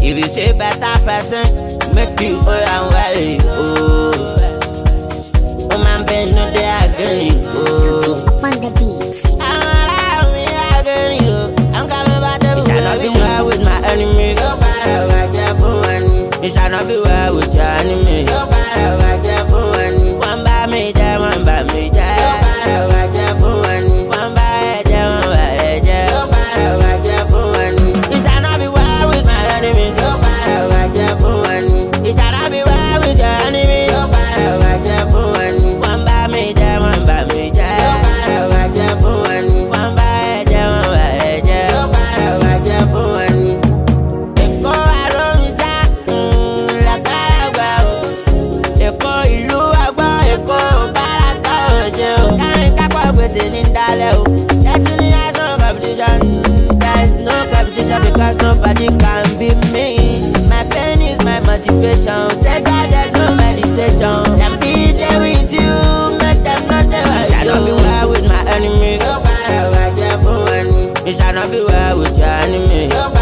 If you say better person, make you all and well. Oh man, Ben, no they agree. Up on the beats. I'm coming back to. It shall not be well with my enemy. Go bad, I just for one. It shall not be well with your enemy. Go bad, I just for one. One by me, one by me, go bad, I just for one. One by one by go bad, I just for one. It shall not be well with my enemy. Go bad, I just for one. It shall not be well with your enemy. Go bad, I just for one. One by me, one by me, go bad, I just for one. One by one by go bad, I just for one. Eko aromiza, la kalagba o. Eko ìlú agba, Eko baraka oje o. Kani kakwa gbese ni ndale o. Destiny has no competition. There is no competition because nobody can be me. My pain is my motivation. Take God, there's no meditation. Them be there with you, make them not there with you. It shall not be well with my enemy. Go bad, I just for one. It shall not be well with your enemy.